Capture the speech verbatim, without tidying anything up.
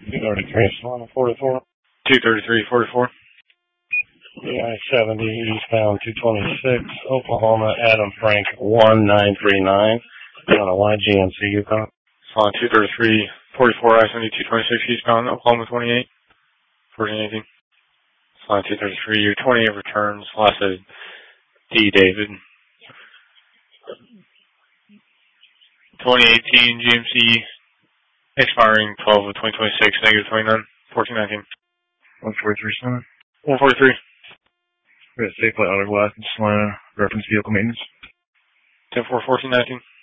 two thirty-three, Solana forty-four. two thirty-three forty-four. The I seventy eastbound two twenty-six, Oklahoma, Adam Frank one nine three nine. On a Y G M C Yukon. Solana two thirty-three forty-four, I seventy two twenty-six eastbound, Oklahoma twenty-eight, fourteen eighteen. Solana two thirty-three, your twenty-eight returns, last is D. David. twenty eighteen G M C, expiring twelve of twenty twenty-six, negative twenty-nine, fourteen nineteen. one forty-three, Solana. one forty-three. We got Safe Flight Auto Glass in Solana, reference vehicle maintenance. ten four fourteen nineteen.